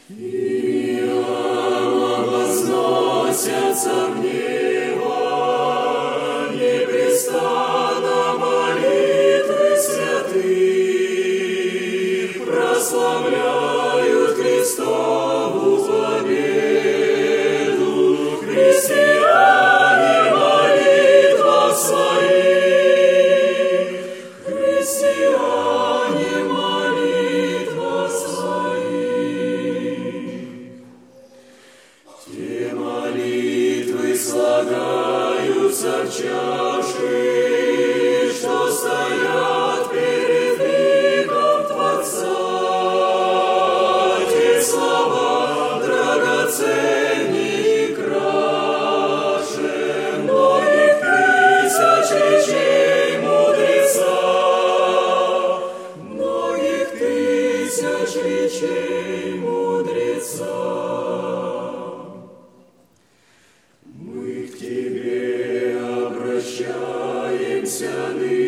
Возносятся в небо непрестанно молитвы святых, прославляют Христову победу, христиане в молитвах своих, христиане в молитвах своих. Те молитвы слагаются в чаши, что стоят перед ликом Творца. Те слова драгоценней и краше многих тысяч речей мудреца, многих тысяч речей мудреца. Мы к Тебе обращаемся ныне.